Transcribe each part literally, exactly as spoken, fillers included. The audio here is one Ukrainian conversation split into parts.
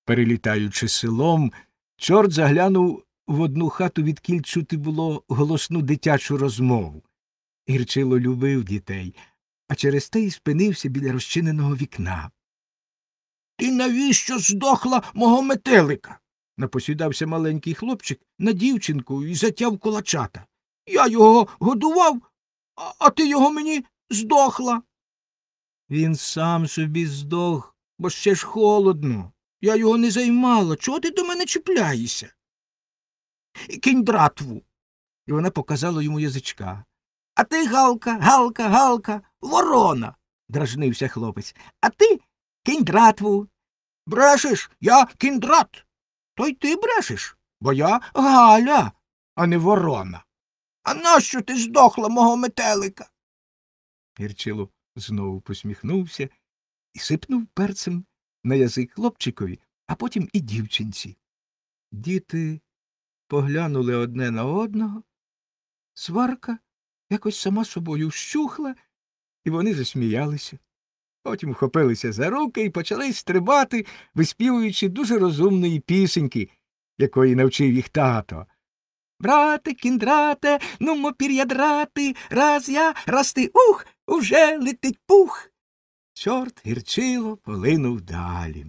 Перелітаючи селом, чорт заглянув в одну хату, відкіль чути було голосну дитячу розмову. Гірчило любив дітей, а через те й спинився біля розчиненого вікна. — Ти навіщо здохла мого метелика? — напосідався маленький хлопчик на дівчинку і затяв кулачата. — Я його годував, а, а ти його мені здохла. — Він сам собі здох, бо ще ж холодно. Я його не займала. Чого ти до мене чіпляєшся? — Кинь дратву. І вона показала йому язичка. — А ти, Галка, Галка, Галка, ворона, — дражнився хлопець. — А ти кинь дратву. — Брешеш, я кіндрат. — То й ти брешеш, бо я Галя, а не ворона. — А нащо ти здохла мого метелика? Гірчило знову посміхнувся і сипнув перцем на язик хлопчикові, а потім і дівчинці. Діти поглянули одне на одного, сварка якось сама собою вщухла, і вони засміялися. Потім вхопилися за руки і почали стрибати, виспівуючи дуже розумної пісеньки, якої навчив їх тато. «Брате, кіндрате, нумо пір'ядрати, раз я, раз ти, ух, уже летить пух!» Чорт гірчило полинув далі.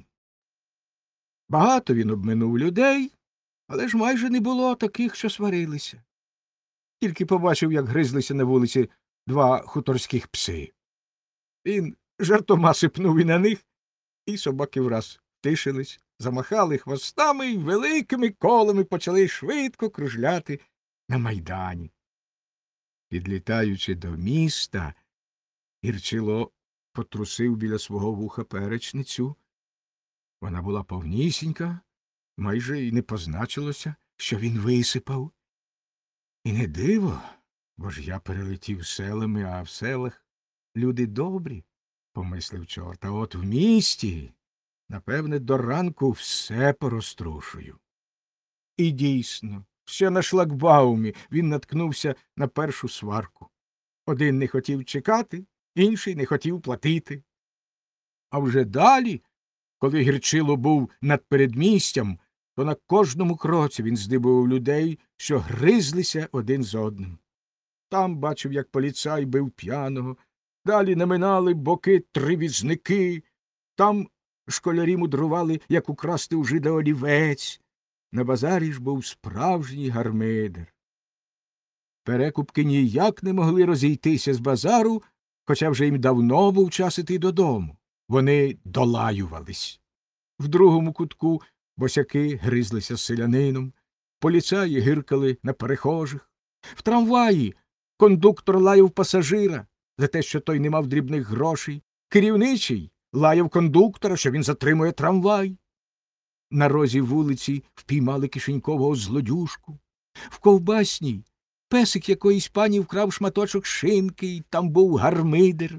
Багато він обминув людей, але ж майже не було таких, що сварилися. Тільки побачив, як гризлися на вулиці два хуторських пси. Він жартома сипнув і на них, і собаки враз втишились, замахали хвостами і великими колами почали швидко кружляти на майдані. Підлітаючи до міста, Гірчило потрусив біля свого вуха перечницю. Вона була повнісінька, майже й не позначилося, що він висипав. І не диво, бо ж я перелетів селами, а в селах люди добрі, помислив чорт, а от в місті, напевне, до ранку все порозтрушую. І дійсно, ще на шлагбаумі він наткнувся на першу сварку. Один не хотів чекати, інший не хотів платити. А вже далі, коли Гірчило був над передмістям, то на кожному кроці він здибував людей, що гризлися один з одним. Там бачив, як поліцай бив п'яного, далі наминали боки три візники, там школярі мудрували, як украсти у жида олівець. На базарі ж був справжній гармидер. Перекупки ніяк не могли розійтися з базару, хоча вже їм давно був час іти додому. Вони долаювались. В другому кутку босяки гризлися з селянином, поліцаї гиркали на перехожих. В трамваї кондуктор лаяв пасажира за те, що той не мав дрібних грошей, керівничий лаяв кондуктора, що він затримує трамвай. На розі вулиці впіймали кишенькового злодюжку. В ковбасній песик якоїсь пані вкрав шматочок шинки, і там був гармидер.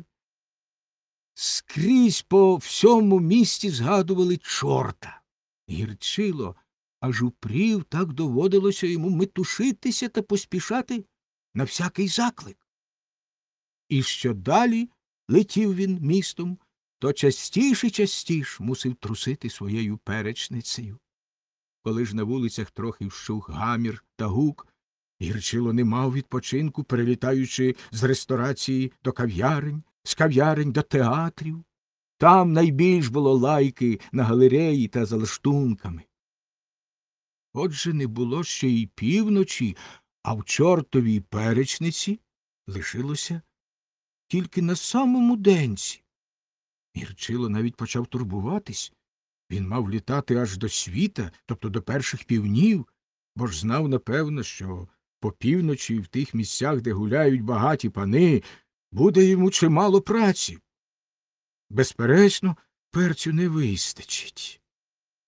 Скрізь по всьому місті згадували чорта. Гірчило аж упрів, так доводилося йому метушитися та поспішати на всякий заклик. І що далі летів він містом, то частіш і частіш мусив трусити своєю перечницею. Коли ж на вулицях трохи вщух гамір та гук, Гірчило не мав відпочинку, перелітаючи з ресторації до кав'ярень, з кав'ярень до театрів. Там найбільш було лайки на галереї та за лаштунками. Отже, не було ще й півночі, а в чортовій перечниці лишилося тільки на самому денці. Гірчило навіть почав турбуватись. Він мав літати аж до світа, тобто до перших півнів, бо ж знав, напевно, що по півночі в тих місцях, де гуляють багаті пани, буде йому чимало праці. Безперечно, перцю не вистачить.